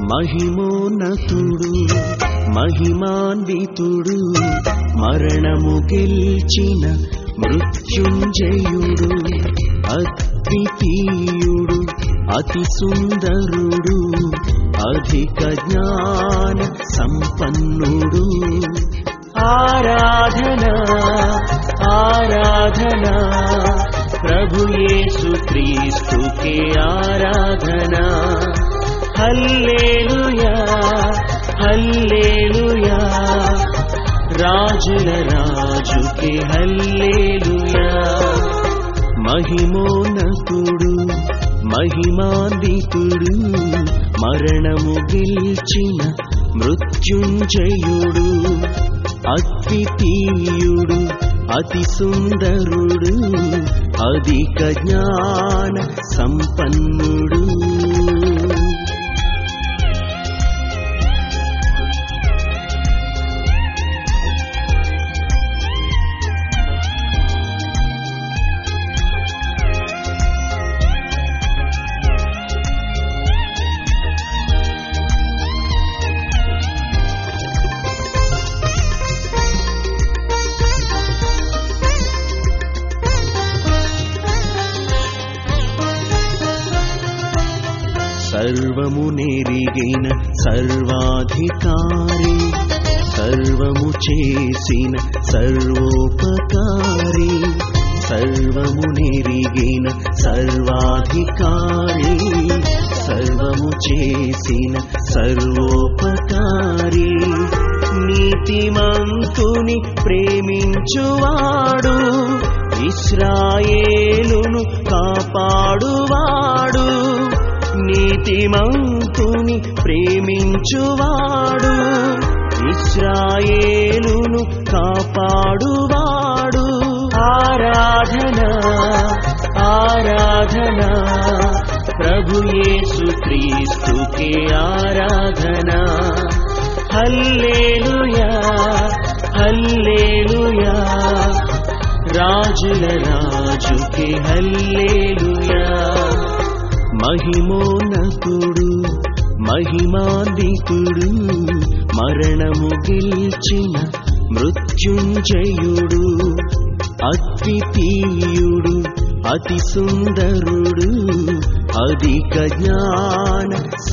మహిమోన్నతుడు మహిమాన్వితుడు మరణము గెల్చిన మృత్యుంజయుడు అద్వితీయుడు అతి సుందరుడు అధిక జ్ఞాన సంపన్నుడు ఆరాధనా ఆరాధనా ప్రభు యేసు క్రీస్తుకే ఆరాధనా హల్లెలూయా హల్లెలూయా రాజుల రాజుకే హల్లెలూయా మహిమోన్నతుడు మహిమాన్వితుడు మరణము గెల్చిన మృత్యుంజయుడు అద్వితీయుడు అతి సుందరుడు అధిక జ్ఞాన సంపన్నుడు సర్వము నెరిగిన సర్వాధికారి సర్వము చేసిన సర్వోపకారి సర్వము నెరిగిన సర్వాధికారి సర్వము చేసిన సర్వోపకారి నీతిమంతుని ప్రేమించువాడు ఇశ్రాయేలును కాపాడువాడు నీతిమంతుని ప్రేమించువాడు ఇశ్రాయేలును కాపాడువాడు ఆరాధనా ఆరాధనా ప్రభు యేసు క్రీస్తుకే ఆరాధనా హల్లెలూయా హల్లెలూయా రాజుల రాజుకే హల్లెలూయా మహిమోన్నతుడు మహిమాన్వితుడు మరణము గెల్చిన మృత్యుంజయుడు అద్వితీయుడు అతి సుందరుడు అధిక జ్ఞాన